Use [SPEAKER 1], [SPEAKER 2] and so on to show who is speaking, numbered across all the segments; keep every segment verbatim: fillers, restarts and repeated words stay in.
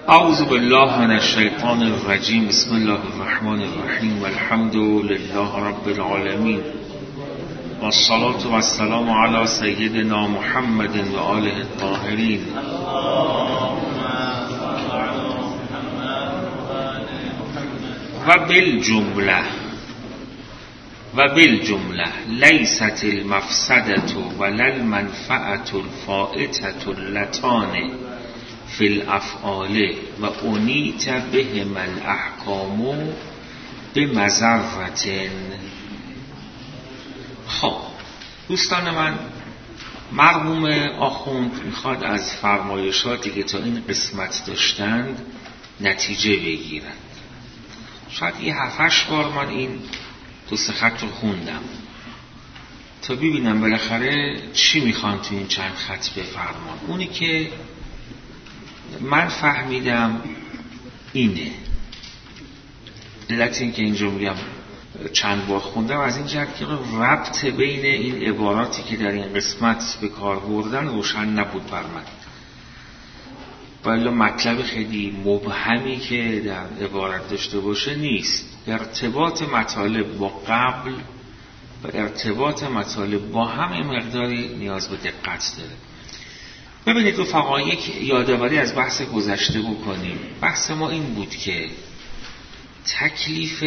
[SPEAKER 1] اعوذ بالله من الشیطان الرجیم. بسم الله الرحمن الرحیم والحمد لله رب العالمین والصلاة والسلام علی سیدنا محمد و آله الطاهرین. و بالجمله و بالجمله لیست المفسدة ولا المنفعة الفائتة اللتان فی الافعال و انیت بهم الاحکام بمضرة. خب دوستان من، مرحوم آخوند میخواد از فرمایشاتی که تا این قسمت داشتند نتیجه بگیرند. شاید یه هفتش بار من این دو سه خط رو خوندم تا ببینم بالاخره چی میخوان تو این چند خط بفرمان. اونی که من فهمیدم اینه. علت این که اینجا میگم چند بار خوندم از این جهت که ربط بین این عباراتی که در این قسمت به کار بردن روشن نبود بر من. ولی مطلب خیلی مبهمی که در عبارت داشته باشه نیست. ارتباط مطالب با قبل و ارتباط مطالب با هم مقداری نیاز به دقت داره. ببینید رفقا، یک یادآوری از بحث گذشته بکنیم. بحث ما این بود که تکلیف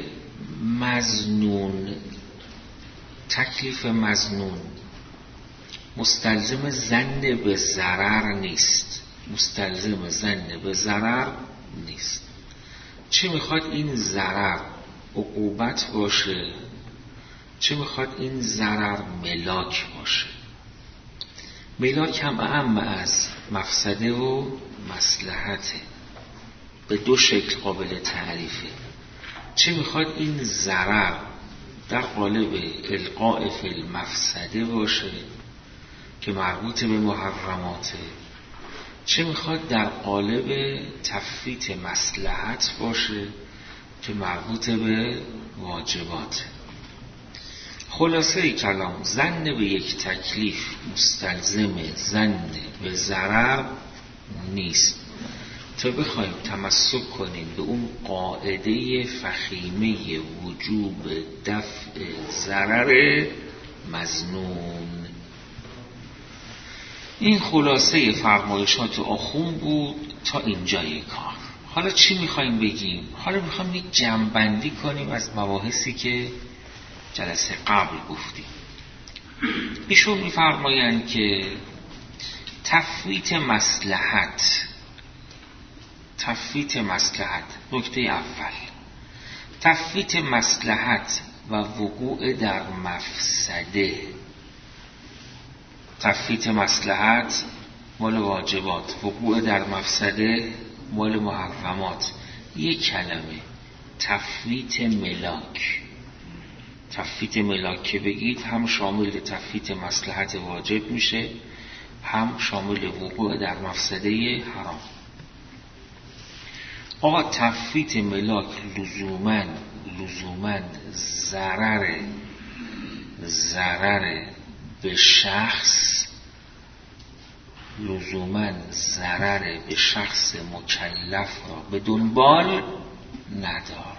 [SPEAKER 1] مظنون تکلیف مظنون مستلزم ظن به ضرر نیست. مستلزم ظن به ضرر نیست. چه میخواد این ضرر عقوبت باشه، چه میخواد این ضرر ملاک باشه. ملاک هم اعم از مفسده و مصلحته، به دو شکل قابل تعریفه. چه میخواد این ضرر در قالب القاء فی المفسده باشه که مربوط به محرماته، چه میخواد در قالب تفویت مصلحت باشه که مربوط به واجباته. خلاصه کلام، ظن به یک تکلیف مستلزم ظن به ضرر نیست. تا بخوایم تمسک کنیم به اون قاعده فخیمه وجوب دفع ضرر مظنون. این خلاصه فرمایشات آخوند بود تا اینجای کار. حالا چی میخوایم بگیم؟ حالا میخوایم یک جمع‌بندی کنیم از مباحثی که جلسه قبل گفتیم. ایشون میفرمایند که تفویت مصلحت تفویت مصلحت نکته اول، تفویت مصلحت و وقوع در مفسده. تفویت مصلحت مال واجبات، وقوع در مفسده مال محرمات. یک کلمه تفویت ملاک. تفویت ملاک که بگید هم شامل تفویت مصلحت واجب میشه، هم شامل وقوع در مفسده حرام. آقا تفویت ملاک لزوماً لزوماً ضرر ضرر به شخص لزوماً ضرر به شخص مکلف را به دنبال ندارد.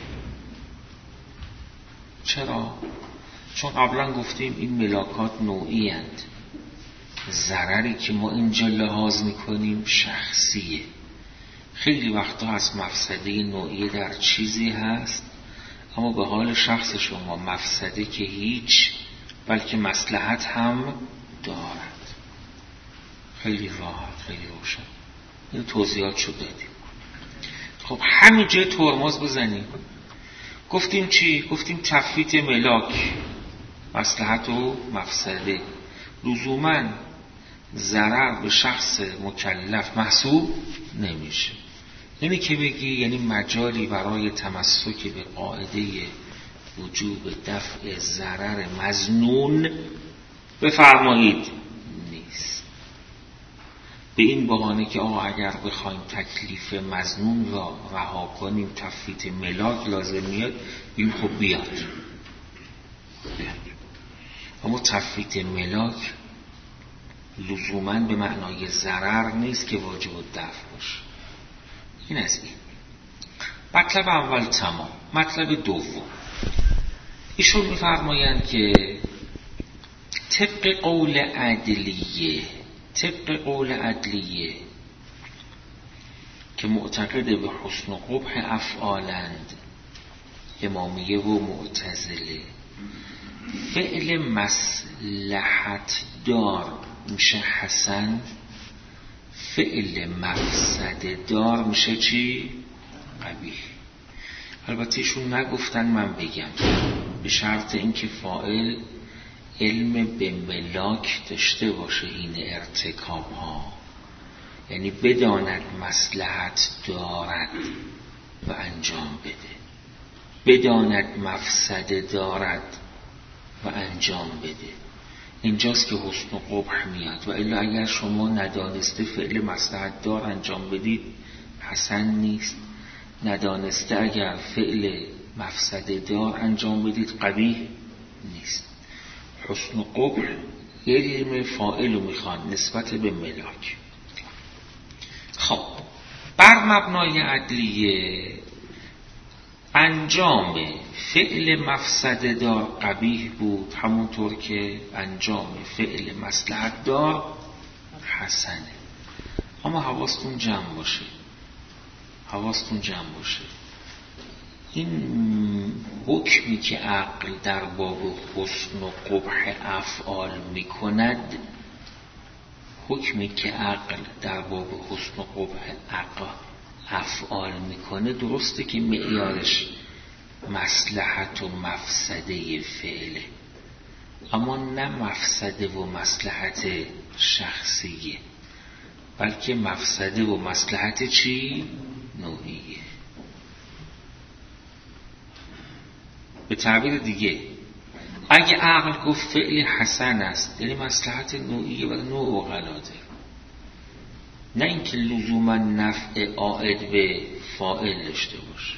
[SPEAKER 1] چرا؟ چون قبلا گفتیم این ملاکات نوعی اند. ضرری که ما اینجا لحاظ میکنیم شخصیه. خیلی وقتا از مفسده نوعی در چیزی هست اما به حال شخص شما مفسده که هیچ، بلکه مصلحت هم دارد. خیلی راحت، خیلی روشن این توضیحات شد دادیم. خب همینجا ترمز بزنیم. گفتیم چی؟ گفتیم تفویت ملاک مصلحت و مفسده لزوماً ضرر به شخص مکلف محسوب نمیشه. یعنی که بگی یعنی مجالی برای تمسک به قاعده وجوب دفع ضرر مظنون بفرمایید نیست. به این بهانه که آقا اگر بخوایم تکلیف مظنون را رها کنیم تفویت ملاک لازم میاد، این خب بیاد بیاد اما تفویت ملاک لزوماً به معنای ضرر نیست که واجب الدفع باشه. این از این. مطلب اول تمام. مطلب دوم، ایشون میفرمایند که طبق قول عدلیه طبق قول عدلیه که معتقد به حسن و قبح افعالند، امامیه و معتزله، فعل مصلحت دار میشه حسن، فعل مفسده دار میشه چی؟ قبیح. البته ایشون نگفتن، من بگم، به شرط اینکه فاعل علم به ملاک داشته باشه این ارتکاب ها، یعنی بداند مصلحت دارد و انجام بده، بداند مفسده دارد و انجام بده. اینجاست که حسن و قبح میاد. و الا اگر شما ندانسته فعل مصلحت دار انجام بدید حسن نیست، ندانسته اگر فعل مفسده دار انجام بدید قبیح نیست. حسن و قبح علم فاعل رو میخوان نسبت به ملاک. خب بر مبنای عدلیه انجام فعل مفسده دار قبیح بود، همونطور که انجام فعل مصلحت دار حسنه. اما حواستون جمع باشه، حواستون جمع باشه این حکمی که عقل در باب حسن و قبح افعال میکند، حکمی که عقل در باب حسن و قبح افعال میکنه، درسته که معیارش مصلحت و مفسده فعله، اما نه مفسده و مصلحت شخصیه، بلکه مفسده و مصلحت چی؟ نوعیه. به تعبیر دیگه اگه عقل گفت فعل حسن است، یعنی مصلحت نوعیه و نوع و غلاده، نه اینکه لزوما نفع عائد به فاعل داشته باشه،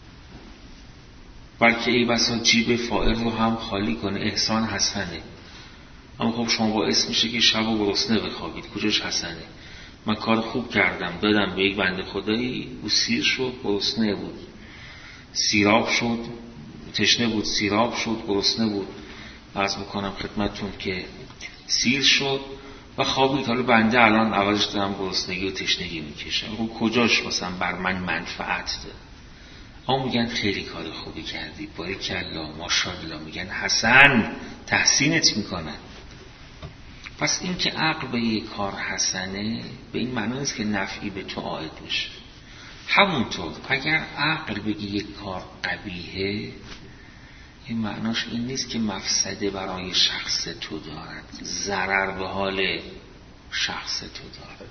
[SPEAKER 1] بلکه ای بسا جیب فاعل رو هم خالی کنه. احسان حسنه، اما خب شما باعث میشه که شب و گرسنه بخوابید، کجاش حسنه؟ من کار خوب کردم، دادم به یک بنده خدایی، او سیر شد، گرسنه بود، سیراب شد، تشنه بود، سیراب شد، گرسنه بود، عرض میکنم خدمتتون که سیر شد و خوابید. حالا بنده الان عوضش دارم گرسنگی و تشنگی میکشم، خب کجاش مثلا بر من منفعت ده؟ اما میگن خیلی کار خوبی کردی، باریکالله، ماشاءالله، میگن حسن، تحسینت میکنن. پس این که عقل به یک کار حسنه به این معنی نیست که نفعی به تو عائد بشه. همونطور اگر عقل بگی یک کار قبیحه، این معناش این نیست که مفسده برای شخص تو دارد، ضرر به حال شخص تو دارد.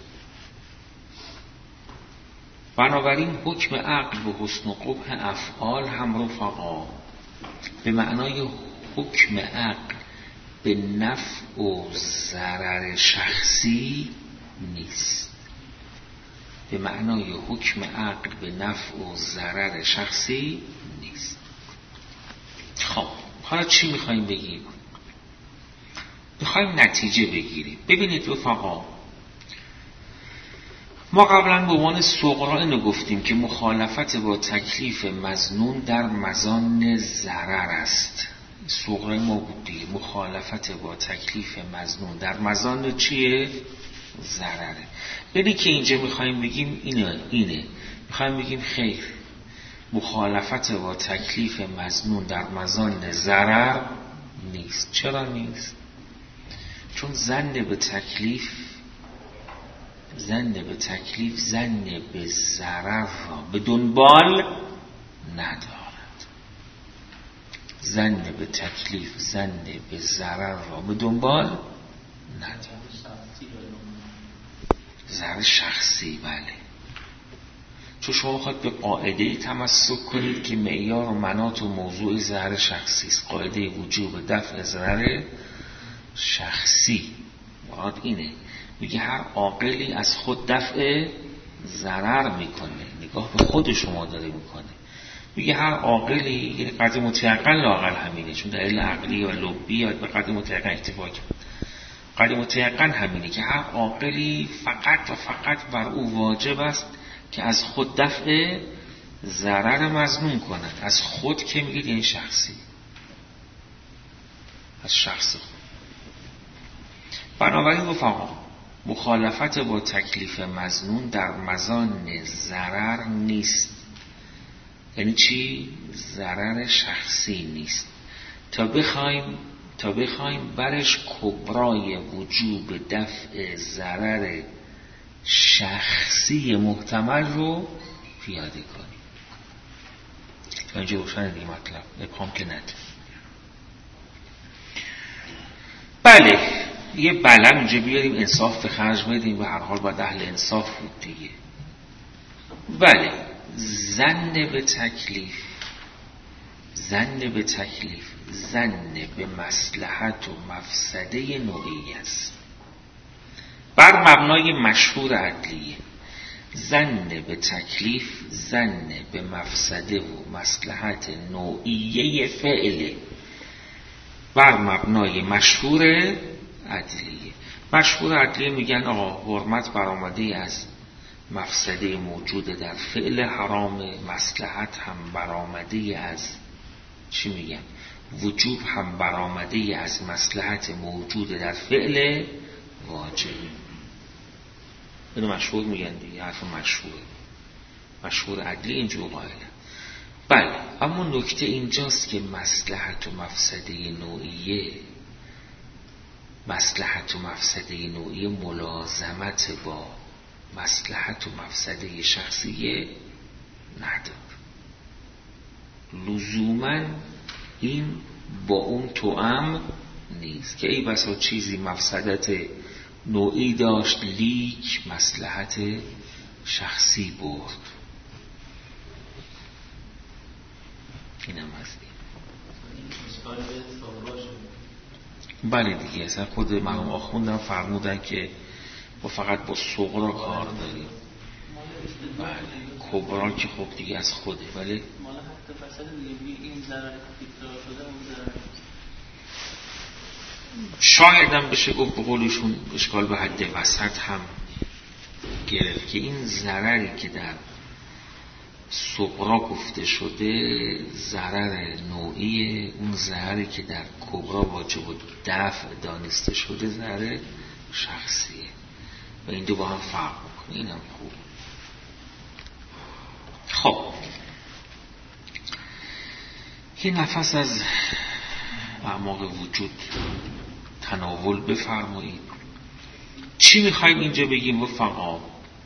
[SPEAKER 1] بنابراین حکم عقل به حسن و قبح افعال هم رفقا به معنای حکم عقل به نفع و ضرر شخصی نیست، به معنای حکم عقل به نفع و ضرر شخصی نیست. خب حالا چی میخواییم بگیم؟ میخواییم نتیجه بگیریم. ببینید رفقا، ما قبلا به عنوان سغرا اینو گفتیم که مخالفت با تکلیف مظنون در مظان ضرر است. سغرای ما بود دیگه، مخالفت با تکلیف مظنون در مظان چیه؟ ضرره. یعنی که اینجا میخواییم بگیم اینه اینه میخواییم بگیم خیر، مخالفت با تکلیف مظنون در مظان ضرر نیست. چرا نیست؟ چون ظن به تکلیف ظن به تکلیف ظن به ضرر را به دنبال ندارد. ظن به تکلیف ظن به ضرر را به دنبال ندارد. ضرر شخصی، بله. چون شما خواهد به قاعده تمسک کنید که معیار و مناط و موضوع ضرر شخصی است، قاعده وجوب دفع ضرر شخصی. مراد اینه، میگه هر عاقلی از خود دفع ضرر میکنه، نگاه به خود شما داره میکنه. میگه هر عاقلی، یعنی قدر متیقن لااقل همینه، چون دلیل عقلی و لبی یا به قدر متیقن اتفاق کرد. قدر متیقن همینه که هر عاقلی فقط و فقط بر او واجب است که از خود دفع ضرر مظنون کند. از خود که میگید این شخصی، از شخص خود. بنابراین رفقا مخالفت با تکلیف مظنون در مظان ضرر نیست. یعنی چی؟ ضرر شخصی نیست. تا بخوایم تا بخوایم برش کبرای وجوب دفع ضرر شخصی محتمل رو پیاده کنیم. تا اینجا روشن دیگه مطلب ابهام که نداره. بله یه بلم اینجا بیاریم انصاف به خرج بدیم، به هر حال باید اهل انصاف بود دیگه. بله ظن به تکلیف ظن به تکلیف ظن به مصلحت و مفسده نوعی است بر مبنای مشهور عدلیه. ظن به تکلیف ظن به مفسده و مصلحت نوعیه فعله بر مبنای مشهور عدلیه. مشهور عدلیه میگن آقا حرمت برآمده از مفسده موجود در فعل حرام، مصلحت هم برآمده از چی میگن؟ وجوب هم برآمده از مصلحت موجود در فعل واجب. اینو مشهور میگن دیگه، حرف مشهوره. مشهور عدلی اینجور قائله. بله اما نکته اینجاست که مصلحت و مفسده نوعیه مصلحت و مفسده نوعیه ملازمت با مصلحت و مفسده شخصیه نداره. لزوما این با اون توأم نیست که ای بسا چیزی مفسدت نوعی داشت لیک مصلحت شخصی برد. اینم از این. بله دیگه اصلا خود مرحوم آخوندم فرمودن که با فقط با صغرا کار داریم. بله کبرا که خب دیگه از خوده. ولی
[SPEAKER 2] مالا حتی فساد دیگه این ضرر تکرار شده اون ضرر
[SPEAKER 1] شایدم بشه گفت به قولشون اشکال به حد وسط هم گرفت که این ضرری که در صغرا گفته شده ضرر نوعی، اون ضرری که در کبرا واجب و دفع دانسته شده ضرر شخصیه و این دو با هم فرق میکنه. اینم خوب. خب یه نفس از اعماق وجود تناول بفرمایید. چی میخواید اینجا بگیم رفقا؟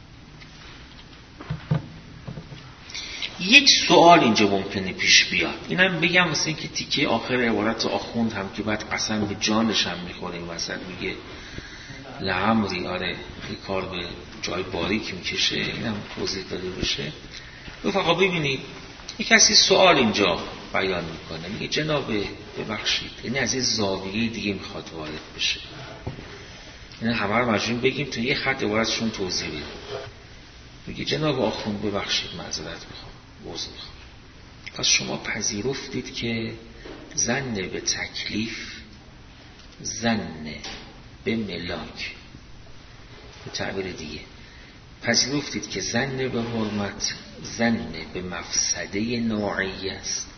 [SPEAKER 1] یک سوال اینجا ممکنه پیش بیاد. اینم بگم مثل این که تیکه آخر عبارت آخوند هم که بعد قسم به جانش هم میخوره این وسط میگه لعمری آره این کار به جای باریک میکشه. اینم توضیح داده بشه. رفقا ببینید یک کسی سوال اینجا بیان میکنه میگه جناب ببخشید یعنی از این زاویه دیگه میخواد وارد بشه. یعنی همه رو مجبور بگیم تو یه خط عبارتشون توضیح بدیم. میگه جناب آخوند ببخشید معذرت میخوام عذر میخوام. پس شما پذیرفتید که ظن به تکلیف ظن به ملاک به تعبیر دیگه پذیرفتید که ظن به حرمت ظن به مفسده نوعی است،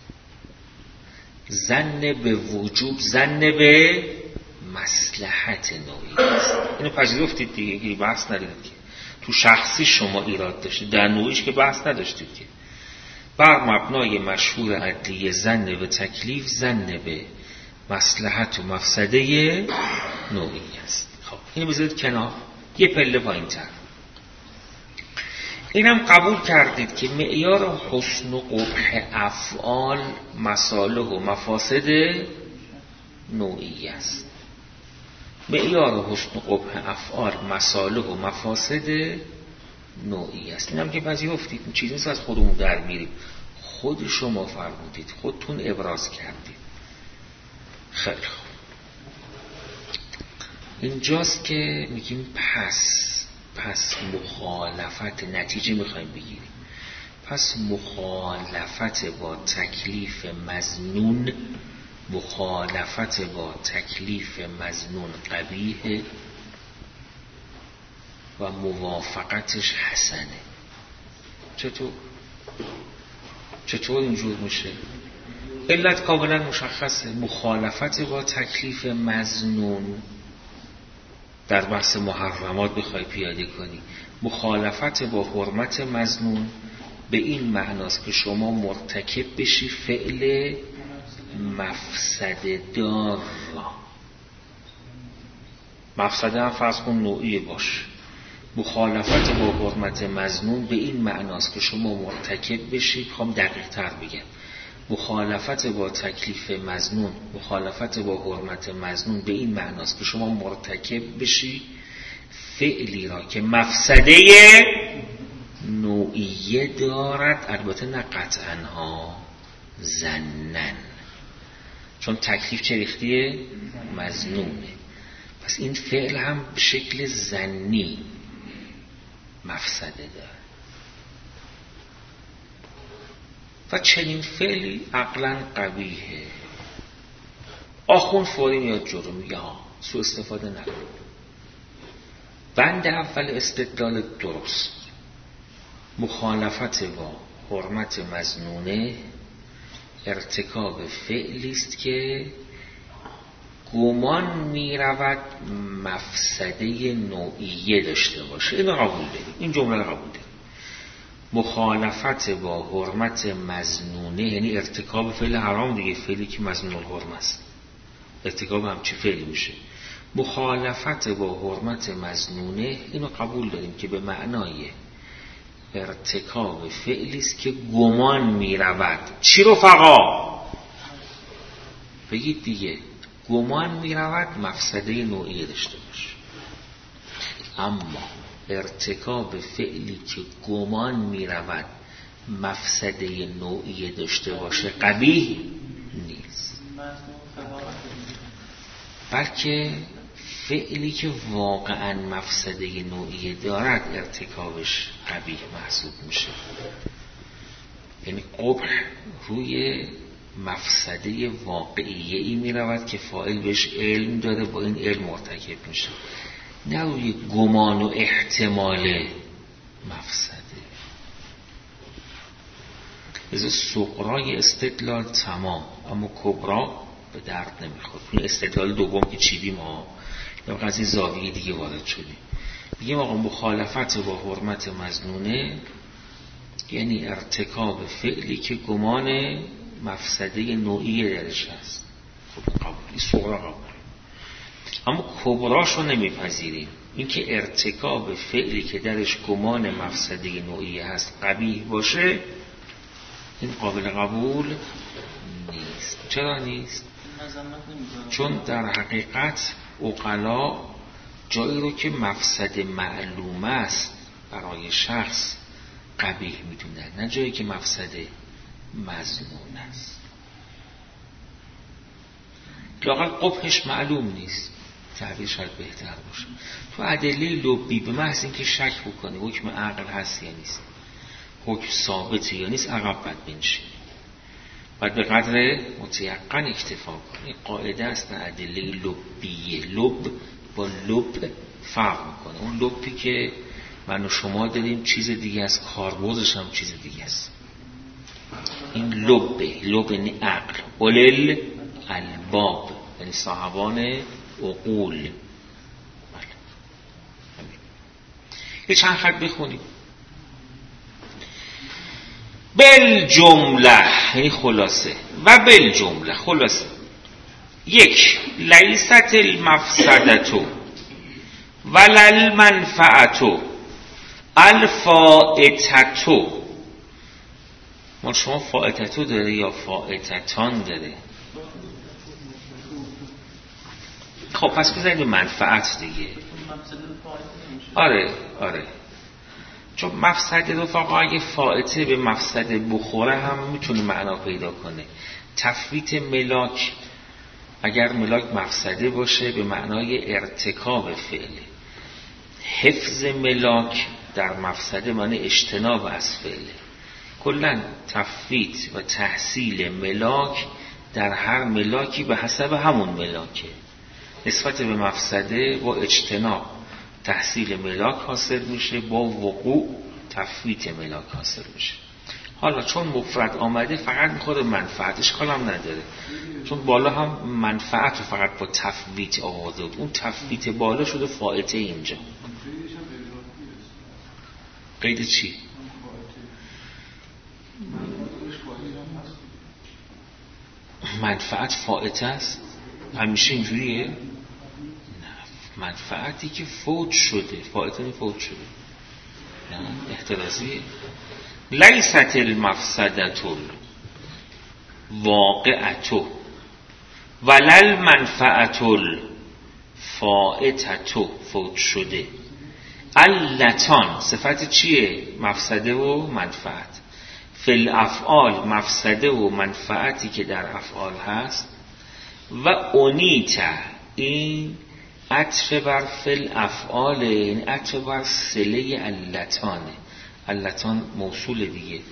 [SPEAKER 1] ظن به وجوب ظن به مصلحت نوعی است. اینو پذیرفتید دیگه که بحث ندارید که تو شخصی شما ایراد داشتید، در نوعیش که بحث نداشتید که. بر مبنای مشهور عدلی ظن به تکلیف ظن به مصلحت و مفسده نوعی است. خب اینو بذارید کنار. یه پله پایین‌تر اینم قبول کردید که معیار حسن و قبح افعال مصالح و مفاسد نوعی است. معیار حسن و قبح افعال مصالح و مفاسد نوعی است. اینم که پذیرفتید این چیزی نیست از خودمون در میریم، خود شما فرمودید، خودتون ابراز کردید. خیلی خوب. اینجاست که میگیم پس پس مخالفت نتیجه میخوایم بگیریم. پس مخالفت با تکلیف مظنون مخالفت با تکلیف مظنون قبیح و موافقتش حسنه. چطور چطور اینجور میشه؟ علت کاملا مشخصه، مخالفت با تکلیف مظنون. در بحث محرمات بخوای پیاده کنی، مخالفت با حرمت مظنون به این معناست که شما مرتکب بشی فعل مفسده دار را. مفسده هم فرض کن نوعی باش. مخالفت با حرمت مظنون به این معناست که شما مرتکب بشی، بخوام دقیق تر بگم، مخالفت با تکلیف مظنون، مخالفت با حرمت مظنون به این معناست که شما مرتکب بشی فعلی را که مفسده نوعیه دارد، البته نه قطعاً ها، ظناً، چون تکلیف چه ریختیه؟ مظنونه. پس این فعل هم به شکل ظنی مفسده داره و چنین فعلی عقلاً قبیحه. آخون فوری میاد جلو میگه ها سوء استفاده نکن. بند اول استدلال درست، مخالفت با حرمت مظنونه ارتکاب فعلی است که گمان می رود مفسده نوعیه داشته باشه. اینو قبول داریم، این جمله رو قبول داریم. مخالفت با حرمت مظنونه یعنی ارتکاب فعل حرام دیگه، فعلی که مظنون الحرمه است، ارتکاب همچی فعلی میشه. مخالفت با حرمت مظنونه اینو قبول داریم که به معنای ارتکاب فعلی است که گمان می رود. چی رفقا؟ بگید دیگه. گمان می رود مفسده نوعی داشته باشه. اما ارتکاب فعلی که گمان می رود مفسده نوعی داشته باشه قبیح نیست، بلکه فعلی که واقعا مفسده نوعی دارد ارتکابش قبیح محسوب میشه. یعنی قبح روی مفسده واقعیه‌ای می رود که فاعل بهش علم داره، با این علم مرتکب میشه، نه روی گمان و احتمال مفسده. از سغرای استدلال تمام، اما کبرا به درد نمیخورد. این استدلال دوم که چیدیم ها، یا از این زاویه دیگه وارد شدیم. میگیم آقا مخالفت با حرمت مظنونه یعنی ارتکاب فعلی که گمان مفسده نوعی درش هست. خب قبول، این صغرا قبول. اما کبراشو نمیپذیریم. این که ارتکاب فعلی که درش گمان مفسده نوعی هست قبیح باشه، این قابل قبول نیست. چرا نیست؟ چون در حقیقت عقلا جایی رو که مفسد معلوم است برای شخص قبیح میدونن، نه جایی که مفسد مظنون است. لااقل قبحش معلوم نیست، تعبیر شاید بهتر باشه. تو ادله لبی به محض اینکه شک بکنی حکم عقل هست یا نیست، حکم ثابت یا نیست، عقب باید بنشینی، باید به قدر متیقن اکتفا کنی. قاعده است در ادله لبیه. لب با لب فرق میکنه. اون لبی که من و شما داریم چیز دیگه است، کاربردش هم چیز دیگه است. این لبه، لب یعنی عقل، اولل الباب یعنی صاحبان عقول. یه چند خط بخونیم. بل جمله یعنی خلاصه، و بل جمله خلاصه. یک، لیست المفسدتو ولل منفعتو الفائتتو. ما شما فائتتو داره یا فائتتان داره؟ خب پس بزنید منفعت دیگه. آره آره، چون مفسده رفقا اگه فائته به مفسده بخوره هم میتونه معنا پیدا کنه. تفویت ملاک اگر ملاک مفسده باشه به معنای ارتکاب فعله. حفظ ملاک در مفسده معنی اجتناب از فعله. کلن تفویت و تحصیل ملاک در هر ملاکی به حسب همون ملاکه. نسبت به مفسده با اجتناب تحصیل ملاک حاصل میشه، با وقوع تفویت ملاک حاصل میشه. حالا چون مفرد آمده فقط میخواد منفعت، اشکال هم نداره، چون بالا هم منفعت رو فقط با تفویت آورده بود، اون تفویت بالا شده فائته اینجا. قید چی؟ منفعت فائته است؟ همیشه اینجوریه؟ نه، منفعتی که فوت شده، فائته نی فوت شده، نه احترازیه. لیست المفسدة الواقعة ولل منفعة الفائتة، فوت شده. اللتان صفت چیه؟ مفسده و منفعت. فی الافعال مفسده و منفعتی که در افعال هست. و اونیتا این عطف بر فی الافعال، این عطف بر صله اللتانه، اللتان موصول دیگه.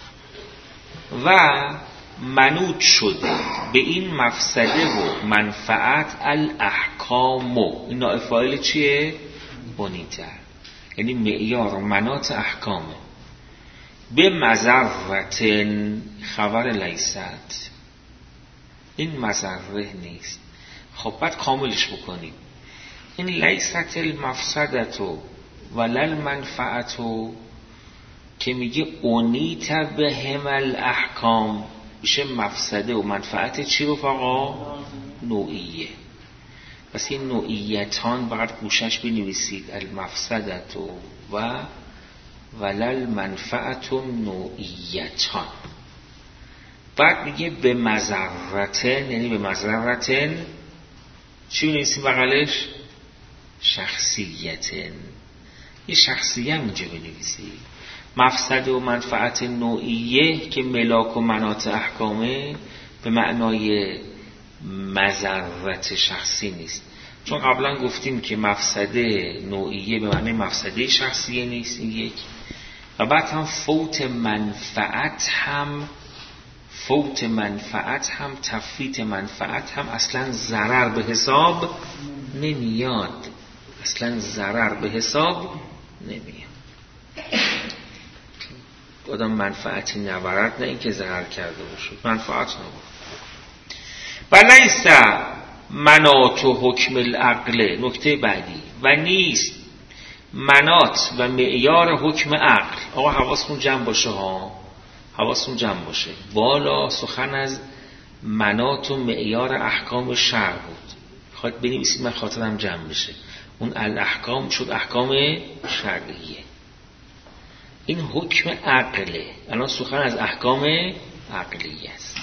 [SPEAKER 1] و منوط شده به این مفسده و منفعت الاحکام، این نائب فاعل چیه؟ بونیتا، یعنی معیار و مناط احکامه. به مضرتن خبر لیست، این مضره نیست. خب بعد کاملش بکنیم. این لیست المفسدتو ولل منفعتو که میگه اونیت به هم الاحکام، میشه مفسده و منفعت چی رو فقا؟ نوعیه. پس این نوعیتان باید گوشش بنویسید، المفسدتو و ولل منفعت نوعیتان. بعد میگه به مضرتن، یعنی به مضرتن چی بنویسیم بغلش؟ شخصیتن، یه شخصیه هم اینجا بنویسید. مفسده و منفعت نوعیه که ملاک و مناط احکامه، به معنای مضرت شخصی نیست، چون قبلا گفتیم که مفسده نوعیه به معنی مفسده شخصیه نیست، این یک. و بعد هم فوت منفعت هم فوت منفعت هم تفویت منفعت هم اصلا ضرر به حساب نمیاد، اصلا ضرر به حساب نمیاد. آدم منفعتی نبرد، نه اینکه ضرر کرده باشه، منفعت نبرد. و لیست مناط و حکم العقل، نکته بعدی، و نیست مناط و معیار حکم عقل. آقا حواسمون جمع باشه ها، حواسمون جمع باشه. بالا سخن از مناط و معیار احکام شرع بود، خواهد بنویسید من خاطرم جمع بشه. اون الاحکام شد احکام شرعیه، این حکم عقله. الان سخن از احکام عقلیه است.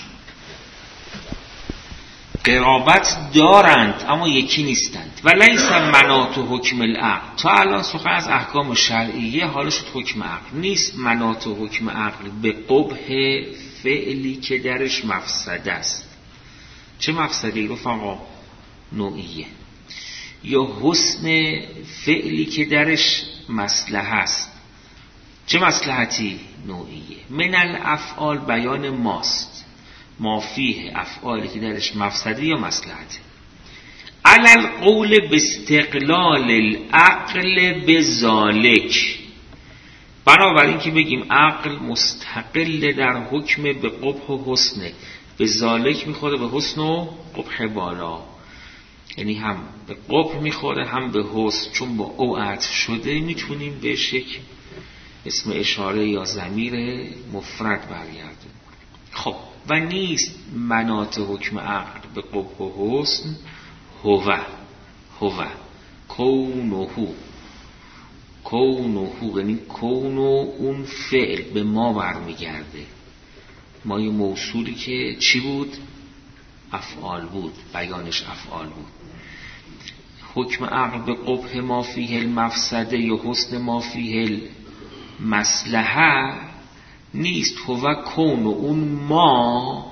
[SPEAKER 1] قرابت دارند اما یکی نیستند. و لیس مناط و حکم العقل، تا الان سخن از احکام شرعیه، حالا شد حکم عقل. نیست مناط و حکم عقل به قبح فعلی که درش مفسده است. چه مفسده‌ای رفقا؟ نوعیه. یا حسن فعلی که درش مصلحه است. چه مصلحتی؟ نوعیه. من الافعال بیان ماست، ما فیه افعالی که درش مفسده یا مصلحته. علی القول باستقلال العقل بذالک، بنابراین که بگیم عقل مستقل در حکم به قبح و حسنه، به ذالک میخوره به حسن و قبح بالا، یعنی هم به قبح میخوره هم به حسن، چون با او عطف شده میتونیم بهش یک اسم اشاره یا ضمیر مفرد برگردیم. خب و نیست مناط حکم عقل به قبح و حسن هو هو کونهو کونهو، یعنی کون و اون فعل به ما برمیگرده. ما یه موصولی که چی بود؟ افعال بود، بیانش افعال بود. حکم عقل به قبح ما فیه المفسده یا حسن ما فیه المصلحه نیست. هو کون و اون ما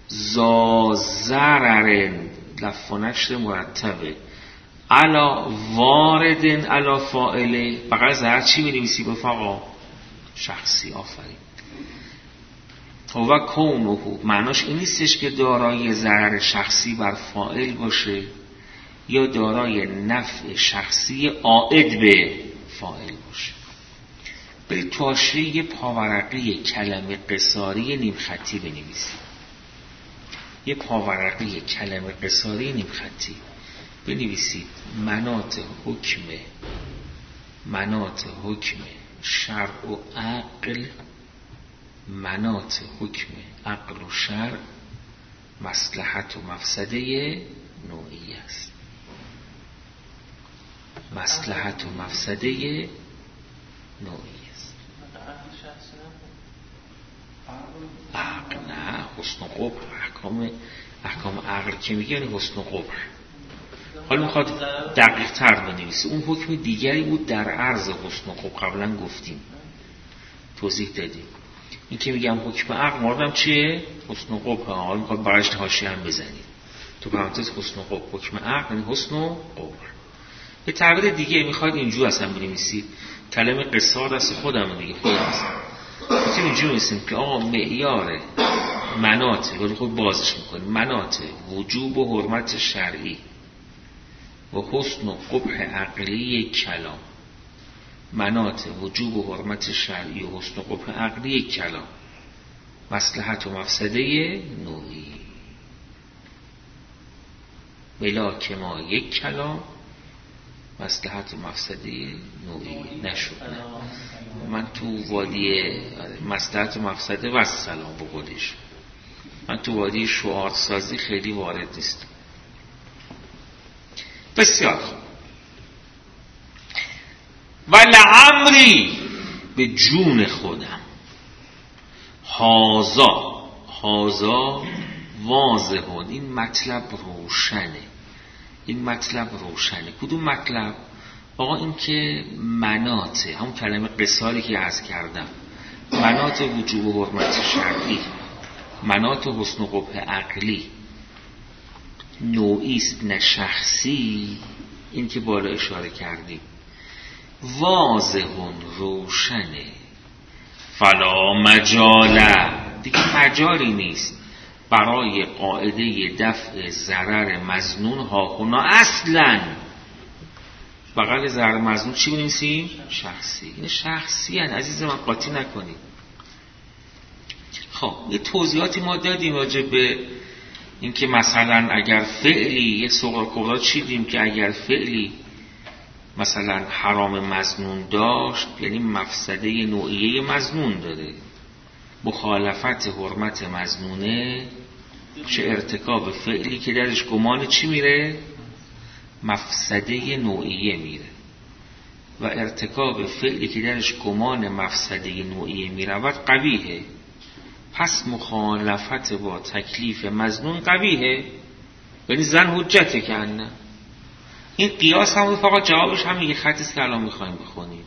[SPEAKER 1] زازررن، لفظ مرتبه، علا واردن علا فاعله. بقیه زرد چی می نویسی بفقا؟ شخصی. آفرین. هو کونه معناش این نیستش که دارای ضرر شخصی بر فاعل باشه یا دارای نفع شخصی عائد به فاعل باشه. برید تو حاشیه یه پاورقی کلمه قصاری نیم خطی بنویسید. یه پاورقی کلمه قصاری نیم خطی بنویسید مناط حکم مناط حکم شرع و عقل، مناط حکم عقل و شرع، مصلحت و مفسده نوعی است. مصلحت و مفسده نوعی است. عقل نه، حسن و قبح. احکام احکام عقل که میگه یعنی حسن و قبح. حالا میخواد دقیق تر بنویسه. اون حکم دیگری بود در عرض حسن و قبح، قبلا گفتیم، توضیح دادیم. این که میگم حکم عقل موردم چیه؟ حسن و قبح. حالا میخواد برایش حاشیه هم بزنید تو پرانتز حسن و قبح. حکم عقل یعنی حسن و قبح. یه تعبیر دیگه میخواد اینجور اصلا بنویسید، کلمه قصار دست خودم دیگه، خودم است. میتونیم اینجور بنویسیم که آقا معیار مناط، ولی خود بازش میکنیم، مناط وجوب و حرمت شرعی و حسن و قبح عقلی کلام. مناط وجوب و حرمت شرعی و حسن و قبح عقلی کلام، مصلحت و مفسده نوعی. ملاک ما یک کلام، مصلحت و مفسده نوعی. نشد نه، من تو وادی مصلحت و مفسده و سلام بقولش، من تو وادی شعار سازی خیلی وارد نیستم. بسیار خوب. و لعمری به جون خودم، هازا هازا واضحون، این مطلب روشنه، این مطلب روشنه. کدوم مطلب؟ آقا این که مناطه، همون کلمه قصاری که عرض کردم، مناط وجوب و حرمت شرعی، مناط حسن و قبح عقلی، نوعیست نه شخصی، این که بالا اشاره کردیم، واضحون روشنه، فلا مجاله، دیگه مجالی نیست برای قاعده دفع ضرر مظنون ها هنا اصلا. بغل ضرر مظنون چی بنویسیم؟ شخصی. این شخصی هن. عزیز من قاطی نکنید. خب یه توضیحاتی ما دادیم راجع به این که مثلا اگر فعلی، یه سوغل کبرا چیدیم که اگر فعلی مثلا حرام مظنون داشت یعنی مفسده نوعیه مظنون داره، مخالفت حرمت مظنونه چه ارتکاب فعلی که درش گمان چی میره؟ مفسده نوعیه میره، و ارتکاب فعلی که درش گمان مفسده نوعیه میرود قبیحه. پس مخالفت با تکلیف مظنون قبیحه، یعنی زن حجته که نه. این قیاس هم فقط جوابش هم یه خط سلام میخوایم بخونیم.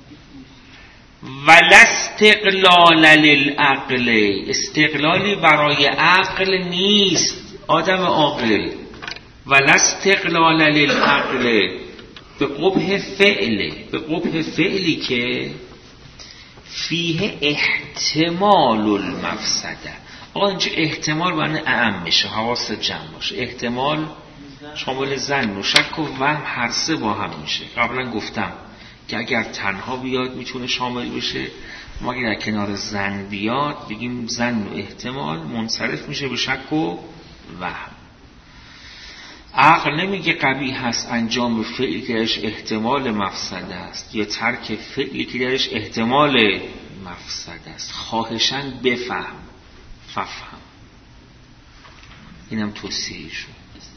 [SPEAKER 1] ولا استقلال للعقل، استقلالی برای عقل نیست آدم عاقل. ولا استقلال للعقل به قبح فعله، به قبح فعلی که فیه احتمال المفسده. آقا اینجا احتمال برای اعم میشه، حواست جمع باشه. احتمال شامل زن و شک و وهم هر سه با هم میشه. قبلا گفتم که اگر تنها بیاد میتونه شامل بشه، ما اگر در کنار زن بیاد بگیم زن و احتمال منصرف میشه به شک و وهم. عقل نمیگه قبیح هست انجام فعلی که درش احتمال مفسده است یا ترک فعلی که درش احتمال مفسده است. خواهشاً بفهم، ففهم. اینم توصیه شد.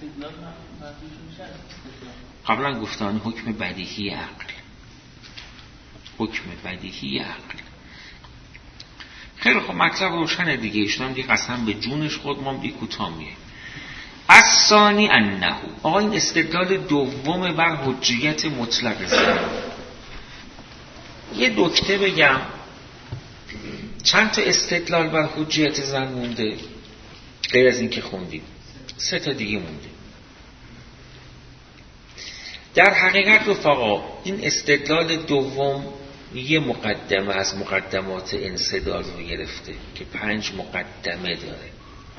[SPEAKER 1] قبلا گفتم حکم بدیهی عقل، حکم بدیهی عقل. خیلی خب مطلب روشنه دیگه. ایشون دیگه قسم به جونش خود ما بی کوتاه میه. الثانی انه، آقا این استدلال دوم بر حجیت مطلق زن. یه نکته بگم، چند تا استدلال بر حجیت زن مونده غیر از این که خوندیم؟ سه تا دیگه مونده. در حقیقت رفقا این استدلال دوم یه مقدمه از مقدمات انسداد رو گرفته که پنج مقدمه داره.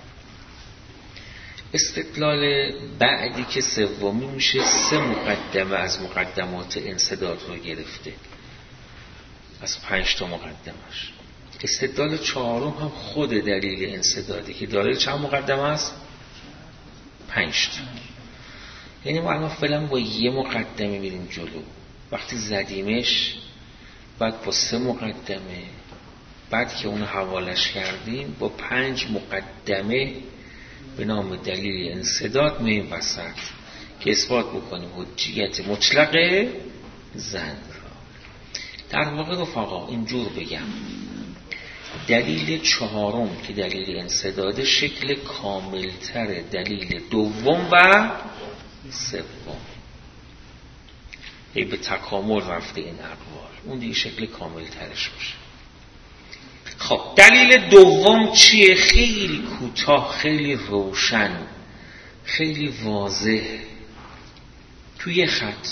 [SPEAKER 1] استدلال بعدی که سومی میشه سه مقدمه از مقدمات انسداد رو گرفته. از پنج تا مقدمش. استدلال چهارم هم خود دلیل انسداده که داره چند مقدمه است؟ پنج تا. یعنی ما الان فعلا با یه مقدمه میریم جلو، وقتی زدیمش بعد با سه مقدمه، بعد که اون حوالش کردیم با پنج مقدمه به نام دلیل انسداد مییم وسط که اثبات بکنیم حجیت مطلق زن را. در واقع رفقا اینجور بگم، دلیل چهارم که دلیل انسداد شکل کاملتر دلیل دوم و سوم، ای به تکامل رفته این اقوال، اون دیگه شکل کاملترش باشه. خب دلیل دوم چیه؟ خیلی کوتاه، خیلی روشن، خیلی واضح، توی خط.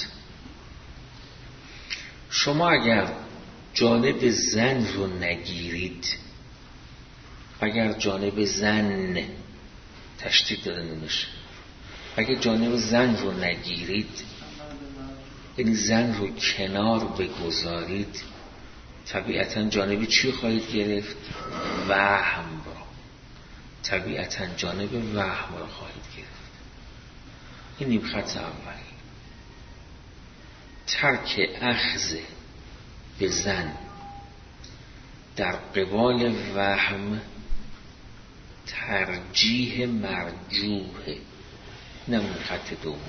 [SPEAKER 1] شما اگر جانب زن رو نگیرید، اگر جانب زن تشدید داره نمیشه، اگر جانب زن رو نگیرید، یعنی زن رو کنار بگذارید، طبیعتاً جانب چی خواهید گرفت؟ وهم رو. طبیعتاً جانب وهم رو خواهید گرفت. این نیم خط اول. ترک اخذ به زن در قبال وهم ترجیح مرجوحه. نمون خط دوم،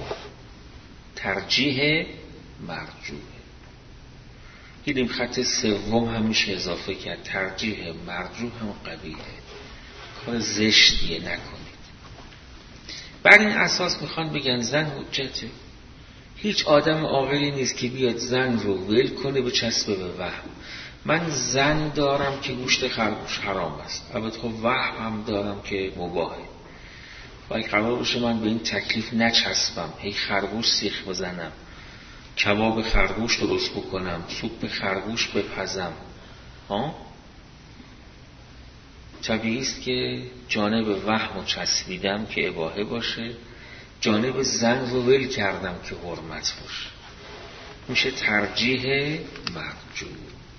[SPEAKER 1] ترجیح مرجوحه. دیدیم خط سوم همیشه اضافه کرد، ترجیح مرجوح هم قبیحه، کار زشتیه نکنید. بر این اساس میخوان بگن زن حجته. هیچ آدم عاقلی نیست که بیاد زن رو ول کنه به چسبه به وهم. من زن دارم که گوشت خرگوش حرام است، البته خب وهم هم دارم که مباهه، ولی قرار باشه من به این تکلیف نچسبم، هی خرگوش سیخ بزنم، کباب خرگوش درست بکنم، سوپ خرگوش بپزم. ها؟ طبیعی است که جانب وهم رو چسبیدم که اباحه باشه، جانب زن رو ول کردم که حرمت باشه. میشه ترجیح مرجوح.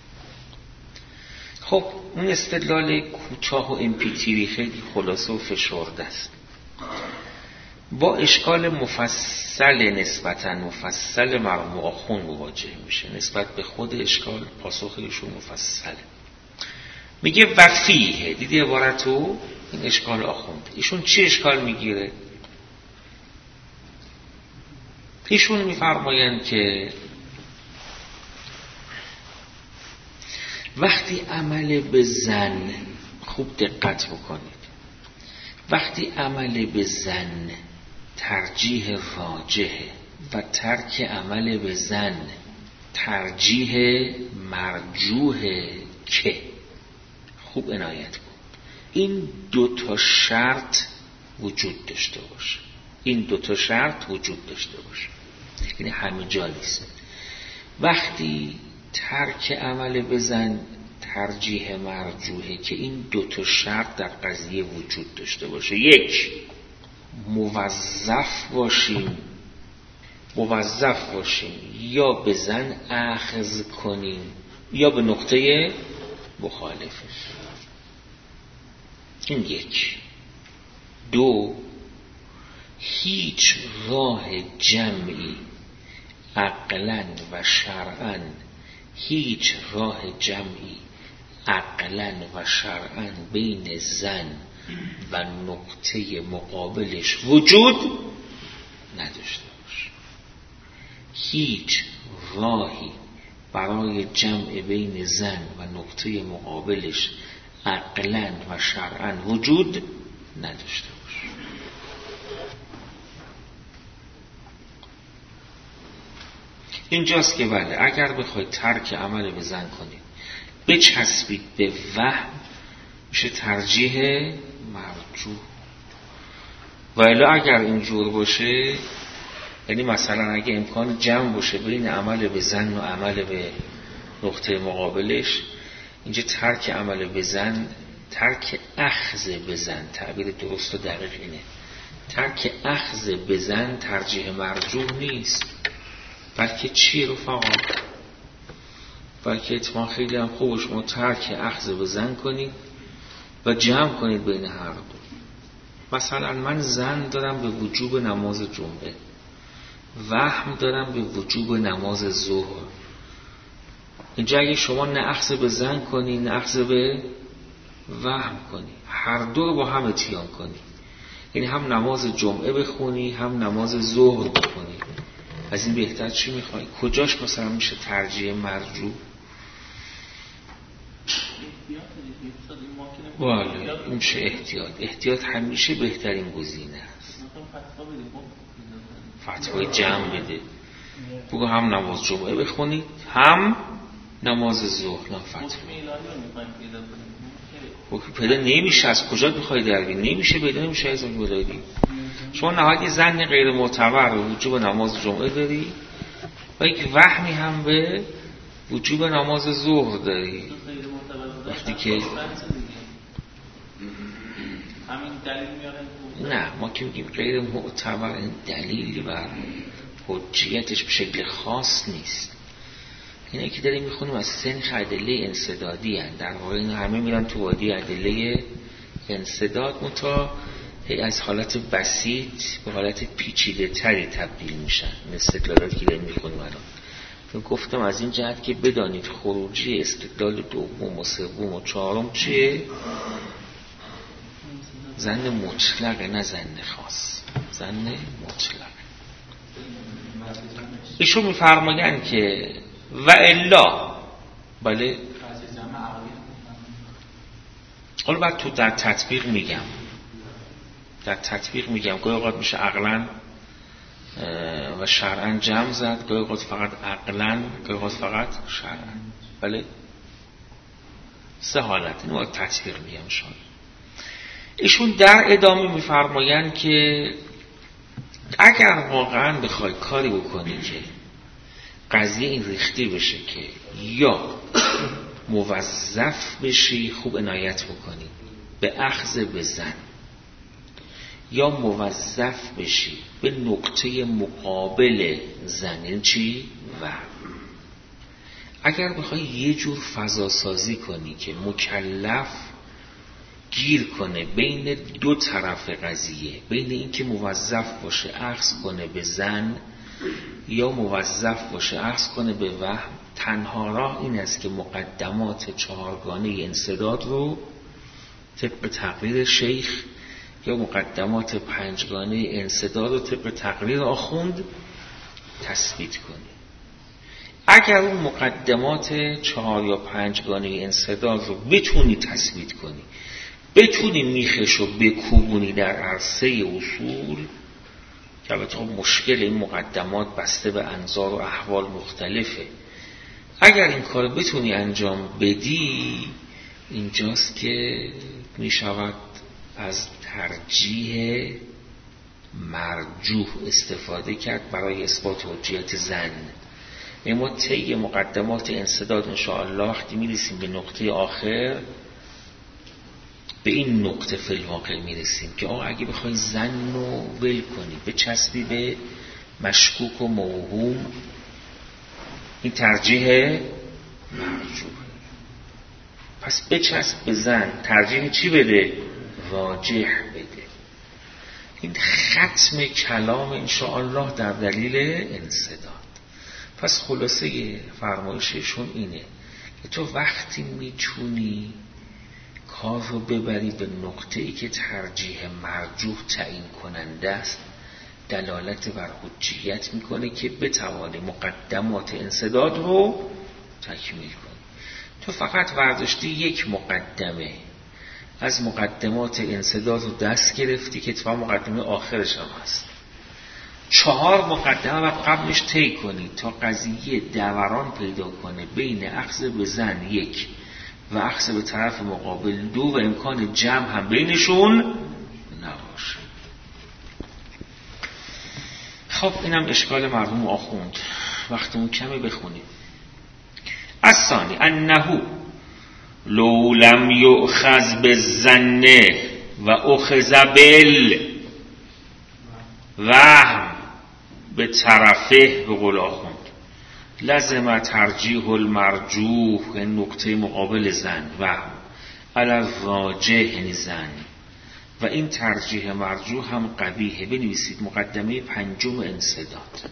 [SPEAKER 1] خب اون استدلال کوتاه و امپیتیری خیلی خلاصه و فشرده است. با اشکال مفصل، نسبتاً مفصل مرحوم آخوند مواجه میشه. نسبت به خود اشکال پاسخ ایشون مفصله. میگه وفیه. دیدی عبارتو؟ این اشکال آخوند. ایشون چی اشکال میگیره؟ ایشون میفرمایند که وقتی عمل به زن، خوب دقت بکنید، وقتی عمل به زن ترجیح راجحه و ترک عمل به زن ترجیح مرجوحه، که خوب عنایت کن این دو تا شرط وجود داشته باشه. این دو تا شرط وجود داشته باشه، یعنی همه جا نیست. وقتی ترک عمل به زن ترجیح مرجوحه که این دو تا شرط در قضیه وجود داشته باشه. یک، موظف باشیم موظف باشیم یا به زن اخذ کنیم یا به نقطه مخالفش. این یک. دو، هیچ راه جمعی عقلاً و شرعاً هیچ راه جمعی عقلاً و شرعاً بین زن و نقطه مقابلش وجود نداشته باشه. هیچ راهی برای جمع بین زن و نقطه مقابلش عقلاً و شرعاً وجود نداشته باشه. اینجاست که بله، اگر بخواید ترک عمل به زن کنید بچسبید به وهم، میشه ترجیح مرجوح. ولی اگر اینجور باشه، یعنی مثلا اگه امکان جمع باشه بین عمل به زن و عمل به نقطه مقابلش، اینجا ترک عمل به زن، ترک اخذ به زن، تعبیر درست و دقیق اینه، ترک اخذ به زن ترجیح مرجوح نیست، بلکه چیه رفقا؟ بلکه اتفاقا خیلی هم خوب شما ترک اخذ به زن کنید و جمع کنید بین هر دو. مثلا من زن دارم به وجوب نماز جمعه، وهم دارم به وجوب نماز ظهر. اینجا اگه شما نه اخذ به زن کنی نه اخذ به وهم کنی، هر دو رو با هم اتیان کنی، یعنی هم نماز جمعه بخونی هم نماز ظهر بخونی، از این بهتر چی میخوای؟ کجاش مثلا میشه ترجیح مرجوح؟ والا این میشه احتیاط. احتیاط همیشه بهترین گزینه است. فتوای جمع بده، بگو هم نماز جمعه بخونید هم نماز ظهر. نه فتوا حکم پیدا نمیشه. از کجا بخوای در بیاری؟ نمیشه پیدا نمیشه. از اون بداری شما نهایت زن غیر معتبر و وجوب نماز جمعه داری و یک وهمی هم به وجوب نماز ظهر داری. وقتی که
[SPEAKER 2] همین دلیل میارن
[SPEAKER 1] نه، ما که میگیم غیر معتبر، این دلیلی بر حجیتش به شکل خاص نیست. اینا که داریم میخونیم از سنخ ادله انسدادی هست. در واقع اینا همه میرن تو وادی ادله انسداد، منتها از حالت بسیط به حالت پیچیده تری تبدیل میشن. این استدلالاتی که داریم میخونیم الان تو گفتم از این جهت که بدانید خروجی استدلال دوم و سوم و چهارم چیه؟ زن مطلق، نه زن خاص، زن مطلق. ایشون میفرمایند که و الا، بله حالا بعد تو در تطبیق میگم در تطبیق میگم گاهی اوقات میشه عقلاً و شرعاً جمع زد، گاهی اوقات فقط عقلاً، گاهی اوقات فقط شرعاً. بله سه حالت. اینو باید تطبیق میگم. شان ایشون در ادامه میفرمایند که اگر واقعاً بخوای کاری بکنی که قضیه این ریختی بشه که یا موظف بشی، خوب عنایت بکنی به اخذ به زن، یا موظف بشی به نقطه مقابل زن، این چی؟ و اگر بخوای یه جور فضا سازی کنی که مکلف گیر کنه بین دو طرف قضیه، بین این که موظف باشه اخذ کنه به زن یا موظف باشه اخذ کنه به وهم، تنها راه این است که مقدمات چهارگانه انسداد رو طبق تقریر شیخ یا مقدمات پنجگانه انسداد رو طبق تقریر آخوند تثبیت کنی. اگر اون مقدمات چهار یا پنجگانه انسداد رو بتونی تثبیت کنی، بتونی میخش رو بکوبونی در عرصه اصول، که البته مشکل این مقدمات بسته به انظار و احوال مختلفه، اگر این کار بتونی انجام بدی، اینجاست که میشود از ترجیح مرجوح استفاده کرد برای اثبات حجیت زن. اما طی مقدمات انسداد انشاءالله وقتی میرسیم به نقطه آخر، به این نقطه فی الواقع میرسیم که آقا اگه بخوای زن رو ول کنی به چسبی به مشکوک و موهوم، این ترجیح مرجوح. پس به چسب به زن ترجیح چی بده؟ راجح بده. این ختم کلام انشاءالله در دلیل انسداد. پس خلاصه فرمایششون اینه که تو وقتی میتونی کار رو ببری به نقطه ای که ترجیح مرجوح تعیین کننده است، دلالت بر حجیت میکنه که بتوانی مقدمات انسداد رو تکمیل کنی. تو فقط ورداشتی یک مقدمه از مقدمات انسداد رو دست گرفتی که اتفاق مقدمه آخرش هم هست. چهار مقدمه و قبلش طی کنی تا قضیه دوران پیدا کنه بین اخذ به زن یک و اخذ به طرف مقابل دو و امکان جمع هم بینشون نباشه. خب اینم اشکال مرحوم آخوند. وقتمون کمه بخونیم. الثانی انه لو لم یؤخذ بالظن و اخذ بال وهم به طرفه، به قول آخوند لازم ترجیح المرجوح نقطه مقابل زن و علی راجح زن و این ترجیح مرجوح هم قبیحه. بنویسید مقدمه پنجم انسداد،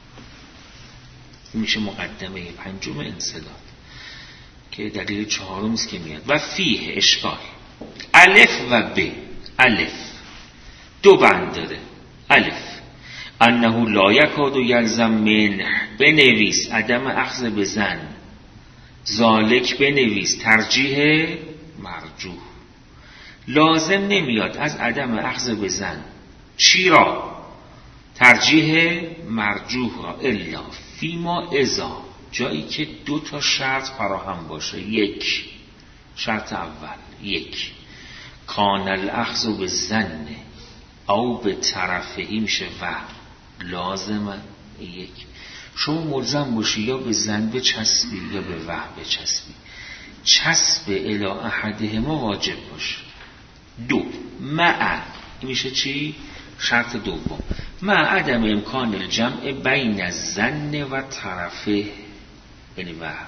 [SPEAKER 1] میشه مقدمه پنجم انسداد که دلیل چهارم است که میاد. و فیه اشکال الف و ب. الف دو بند داره. الف انه لا یکاد یلزم منه، بنویس عدم اخذ به زن. ذالک بنویس ترجیح مرجوح. لازم نمیاد از عدم اخذ به زن. چی را؟ ترجیح مرجوح را. الا فیما اذا، جایی که دو تا شرط فراهم باشه. یک، شرط اول یک، کان الاخذ به زن او به طرفهی، میشه و لازمه. یک، شما ملزم باشی یا به زن بچسبی یا به وح بچسبی. چسب الی احدهما واجب باشه. دو، مع، میشه چی؟ شرط دوم، مع عدم امکان الجمع بین الزن و طرفه، یعنی وهم.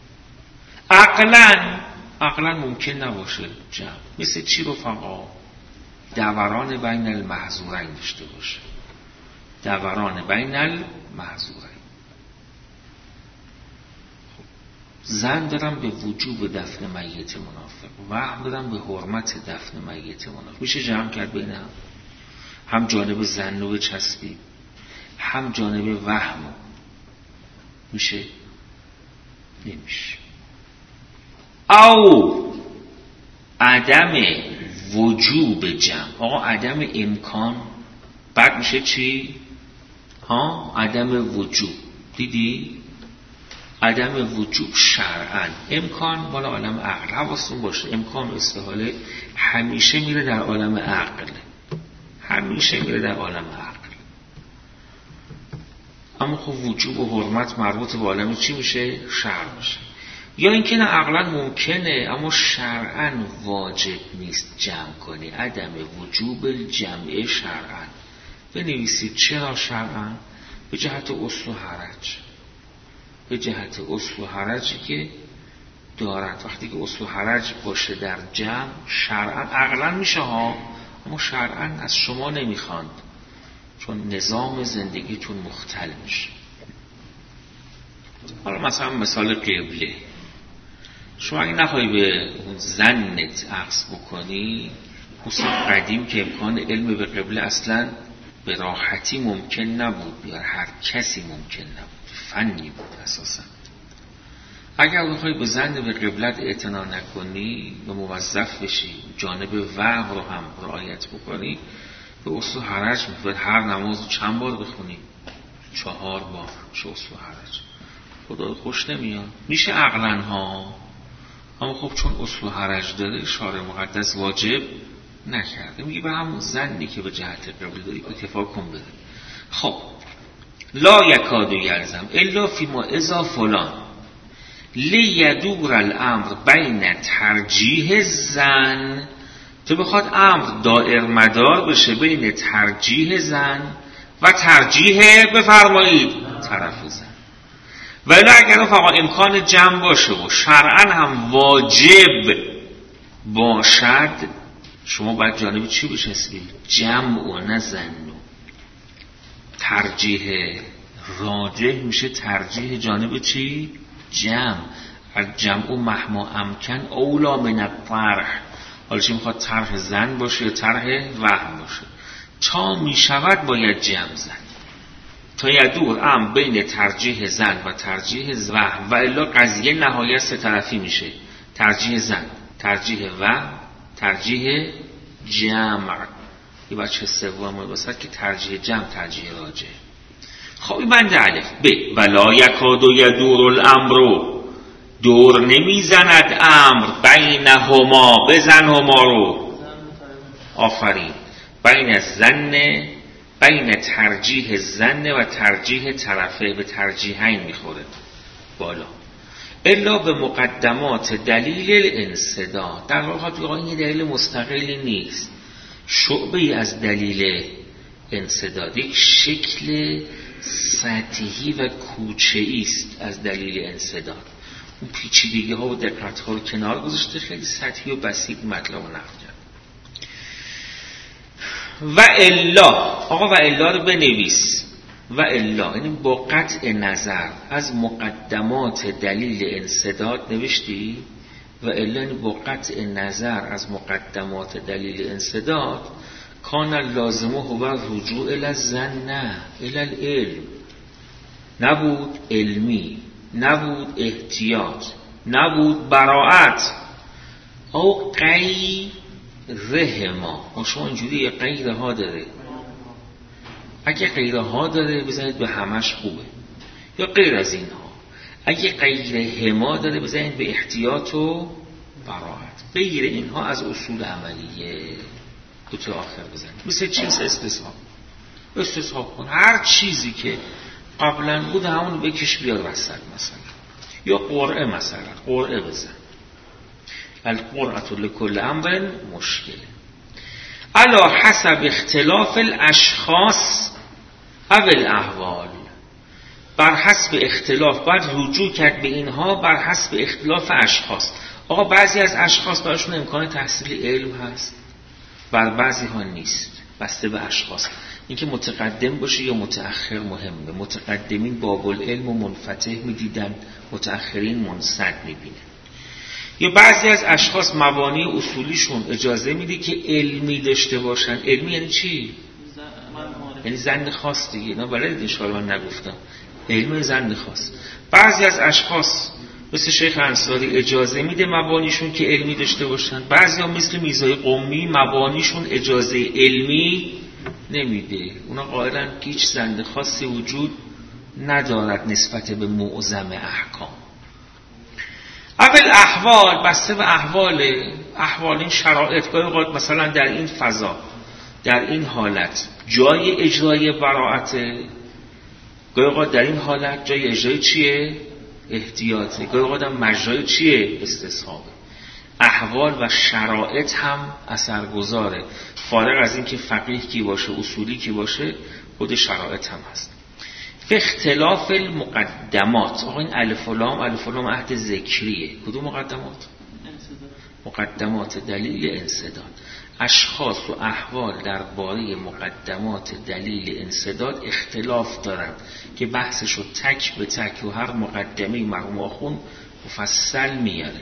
[SPEAKER 1] عقلا عقلا ممکن نباشه جمع. مثل چی رفقا؟ دوران بین المحظورین داشته باشه. دوران بین المحظورین. زن دارم به وجوب دفن میت منافق، وهم دارم به حرمت دفن میت منافق. میشه جمع کرد بین هم؟ هم جانب زن رو بچسبی هم جانب وهم. میشه؟ نمیشه. او عدم وجوب جمع. آقا عدم امکان، بعد میشه چی؟ ها عدم وجوب. دیدی؟ عدم وجوب شرعاً. امکان مال عالم عقل. حواستون باشه امکان و استحاله همیشه میره در عالم عقل، همیشه میره در عالم عقل. اما خب وجوب و حرمت مربوط به عالم چی میشه؟ شرع میشه. یا اینکه نه عقلا ممکنه اما شرعاً واجب نیست جمع کنی. عدم وجوب الجمع شرعاً. بنویسید چرا شرعاً؟ به جهت اصل و حرج. به جهت اصل و حرجی که دارد. وقتی که اصل و حرج باشه در جمع شرعاً، عقلاً میشه ها، اما شرعاً از شما نمیخواند، چون نظام زندگیتون مختل میشه. حالا مثلا مثال قبله، شما اگه نخواهی به اون زنت عکس بکنی، خصوصا قدیم که امکان علم به قبله اصلا به راحتی ممکن نبود، یا هر کسی ممکن نبود، فنی بود اساسا. اگر بخوای به زن به قبلت اعتنا نکنی و موظف بشی جانب وهم رو هم رعایت بکنی، به اصل حرج میفته. هر نماز چند بار بخونی؟ چهار بار. چه اصل حرج؟ خدا خوش نمیاد. میشه عقلن ها، اما خب چون اصل حرج داره شارع مقدس واجب نکرده. میگه به همون زنی که به جهت قبل داری اکتفا کن بده. خب لا یکاد یلزم الا فیما اذا فلان لیدور الامر بین ترجیح زن. تو بخواد امر دائر مدار بشه بین ترجیح زن و ترجیح بفرمایید طرف زن. ولی اگر فقط امکان جمع باشه و شرعاً هم واجب باشد، شما باید جانب چی بچسبید؟ جمع و نه زن. ترجیح راجح میشه ترجیح جانب چی؟ جمع. الجمع و مهما امکن اولا من الطرح. حالا چی میخواد؟ طرح زن باشه یا طرح وهم باشه؟ تا میشود باید جمع زن. تا یدور ام بین ترجیح زن و ترجیح وهم، و الا قضیه نهایت سه طرفی میشه. ترجیح زن، ترجیح وهم، ترجیح جمع. یه بچه سوم واسه که ترجیح جمع ترجیح راجح. خب این بند الف. ب ولا یکاد یدور الامر، دور نمیزند امر بینهما، بزن هما رو. آفرین. بین زن، بین ترجیح زن و ترجیح طرفه، به ترجیحین میخوره بالا. الا به مقدمات دلیل الانسداد. در واقع این دلیل مستقلی نیست، شعبه از دلیل انسداد، یک شکل سطحی و کوچه‌ای است از دلیل انسداد. اون پیچیدگی ها و دقت ها رو کنار گذاشته، خیلی سطحی و بسیط مطلب رو نقل کرد. و الا، آقا و الا رو بنویس. و الا یعنی با قطع نظر از مقدمات دلیل انسداد، نوشتی؟ و الا یعنی با قطع نظر از مقدمات دلیل انسداد، کان لازمه هو رجوع الی الظن الی العلم، نبود علمی، نبود احتیاط، نبود براعت، او غیره ما. شما اینجوری غیره ها داره، اگه غیره ها داره بزنید به همش خوبه، یا غیر از اینها. اگه غیره ما داره بزنید به احتیاط و براعت. غیر اینها از اصول عملیه. دو تا آخر بزنید. مثل چیز استصحاب، استصحاب کن هر چیزی که قبلا بود همون بکش بیار وسط، مثلا یا قرعه، مثلا قرعه بزن. القرعه لکل امر مشکله. علا حسب اختلاف الاشخاص او الاحوال، بر حسب اختلاف باید رجوع کرد به اینها، بر حسب اختلاف اشخاص. آقا بعضی از اشخاص براشون امکان تحصیل علم هست، بر بعضی ها نیست، بسته به اشخاص. اینکه متقدم باشه یا متأخر مهمه. متقدمین باب العلم و منفتح میدیدن، متأخرین منسد میبینن. یا بعضی از اشخاص مبانی اصولیشون اجازه میده که علمی داشته باشن. علمی یعنی چی؟ یعنی ظن خاص دیگه. نه بلد این شاء من نگفتم. علمی ظن خاص. بعضی از اشخاص مثل شیخ انصاری اجازه میده مبانیشون که علمی داشته باشن. بعضی ها مثل میرزای قمی مبانیشون اجازه علمی نمیده. اونا قائلن که هیچ ظن خاصی وجود ندارد نسبت به معظم احکام. اول احوال بسته به احوال احوال این شرایط. گاهی اوقات مثلا در این فضا، در این حالت جای اجرای براعته، گاهی اوقات در این حالت جای اجرای چیه؟ احتیاطه. گاهی اوقات هم مجرای چیه؟ استصحابه. احوال و شرایط هم اثرگذاره، فارغ از این که فقیه کی باشه، اصولی کی باشه، خود شرایط هم هست. به اختلاف المقدمات. آقا این الف و لام، الف و لام عهد ذکریه. کدوم مقدمات؟ مقدمات دلیل انسداد. اشخاص و احوال درباره مقدمات دلیل انسداد اختلاف دارند که بحثشو تک به تک و هر مقدمه مرحوم آخوند مفصل میاره.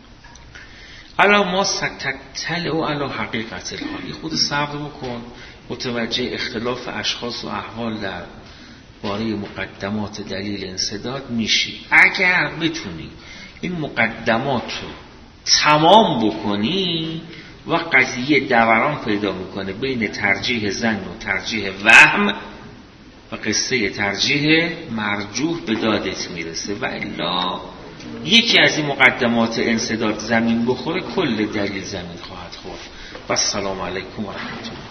[SPEAKER 1] الا ما ستتل و الا حقیقت الحال. خود صبر بکن، متوجه اختلاف اشخاص و احوال در باره مقدمات دلیل انسداد میشی. اگر بتونی این مقدمات رو تمام بکنی و قضیه دوران پیدا میکنه بین ترجیح ظن و ترجیح وهم و قصه ترجیح مرجوح به دادت میرسه. و الا یکی از این مقدمات انسداد زمین بخوره، کل دلیل زمین خواهد خورد. و السلام علیکم و رحمت الله.